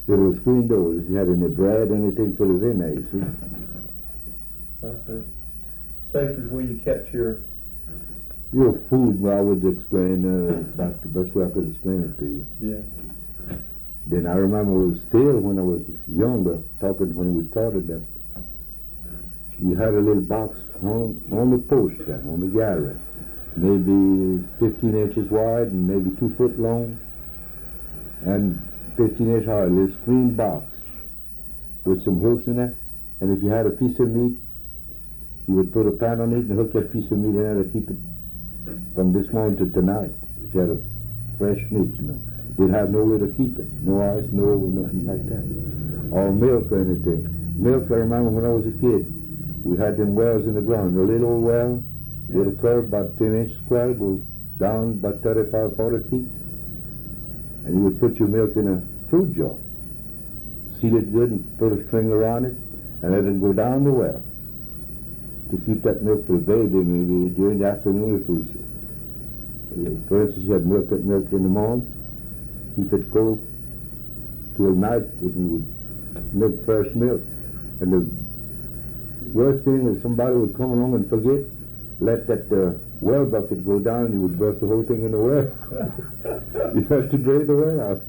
There were screen doors. If you had any bread, anything, put it in there, you see. I see. Safe is where you kept your food, well, I would explain, about the best way I could explain it to you. Yeah. Then I remember it was still when I was younger, talking when we started that, you had a little box on the post there, on the gallery, maybe 15 inches wide and maybe 2 foot long, and 15 inch high, a little screen box with some hooks in it. And if you had a piece of meat, you would put a pan on it and hook that piece of meat in there to keep it from this morning to tonight. If you had a fresh meat, you know. You'd have nowhere to keep it. No ice, nothing like that. Or milk or anything. Milk, I remember when I was a kid, we had them wells in the ground. A little old well with a curve about 10 inches square, goes down about 35, 40 feet. And you would put your milk in a fruit jar. Seal it good and put a string around it and let it go down the well. To keep that milk for the baby, maybe during the afternoon, if it was, for instance, you had milk in the morning, keep it cold till night, and you would milk fresh milk. And the worst thing is somebody would come along and forget, let that well bucket go down, and you would burst the whole thing in the well. You have to drain the well out.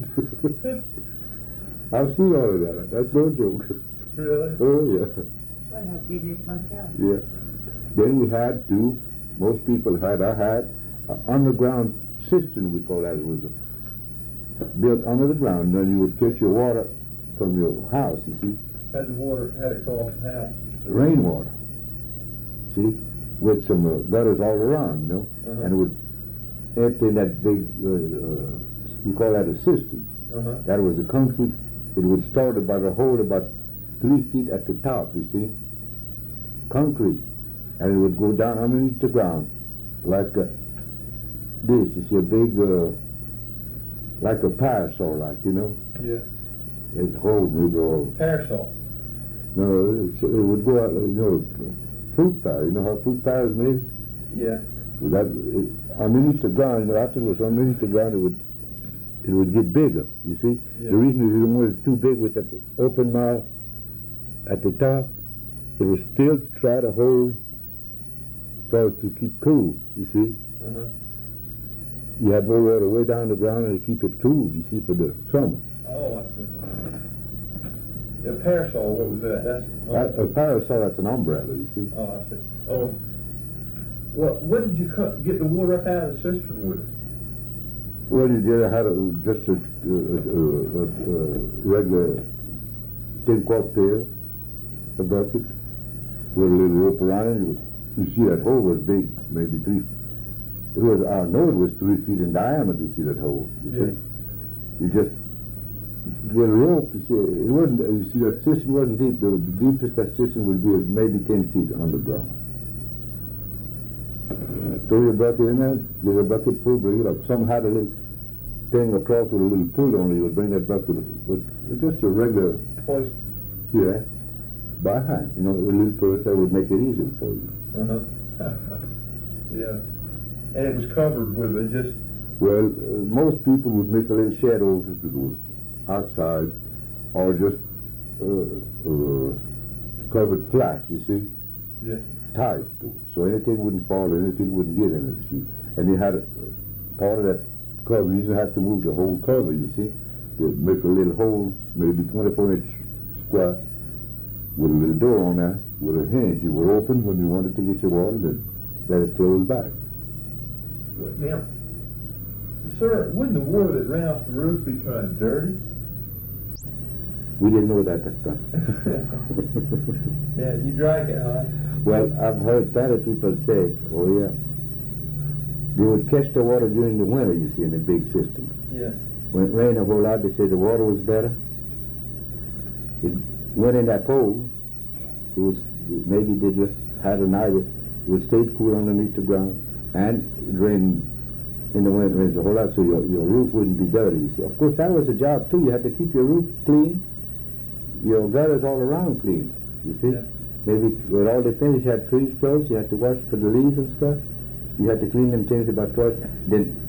I've seen all of that. That's no joke. Really? Oh, yeah. Well, I did it myself. Yeah. Then we had most people had, I had, an underground cistern, we call that. It was built under the ground, and then you would catch your water from your house, you see. Had it come off the house? Rainwater. See? With some gutters all around, you know. Uh-huh. And it would empty in that big, we call that a cistern. Uh-huh. That was a concrete, it would start about a hole about 3 feet at the top, you see. Concrete. And it would go down underneath the ground like this. You see, a big, like a parasol, like, you know. Yeah. It hold maybe all. Parasol? No, it would go out, you know, fruit pie. You know how fruit pie is made? Yeah. Well, underneath the ground, you know, after it was underneath the ground, it would get bigger, you see. Yeah. The reason is you don't want it too big with that open mouth at the top. It will still try to hold for it to keep cool, you see. Uh-huh. You have more water way down the ground and to keep it cool, you see, for the summer. Oh, I see. A parasol, what was that? A parasol, that's an umbrella, you see. Oh, I see. Oh, well, what did you get the water up out of the cistern with? Well, you did had just a regular tin quart pail, a bucket, with a little rope around it. You see that hole was big, maybe 3. It was, I know it was 3 feet in diameter. You see that hole? You see? You just get a rope. You see, it wasn't. You see that cistern wasn't deep. The deepest that cistern would be maybe 10 feet underground. Throw your bucket in there. Get a bucket full. Bring it up. Some had a little thing across with a little pull on it. You would bring that bucket, but just a regular. Hoist. Yeah. By hand. You know, a little purse that would make it easier for you. Uh-huh. Yeah. And it was covered with it just... Well, most people would make a little shed over if it was outside, or just covered flat, you see? Yes. Tight, so anything wouldn't fall, anything wouldn't get in it, you see? And you had part of that cover, you didn't have to move the whole cover, you see? They'd make a little hole, maybe 24-inch square, with a little door on there, with a hinge. You would open when you wanted to get your water, then let it close back. Now, sir, wouldn't the water that ran off the roof be kind of dirty? We didn't know that at the time. Yeah, you drank it, huh? Well, I've heard plenty of people say, oh yeah, they would catch the water during the winter, you see, in the big system. Yeah. When it rained a whole lot, they said the water was better. It went in that cold. It was, maybe they just had an idea. It would stay cool underneath the ground, and it rained in the winter, it rains a whole lot, so your roof wouldn't be dirty, you see. Of course, that was a job too. You had to keep your roof clean, your gutters all around clean, you see. Yeah. Maybe with all the things, you had trees close, you had to wash for the leaves and stuff. You had to clean them things about twice. Then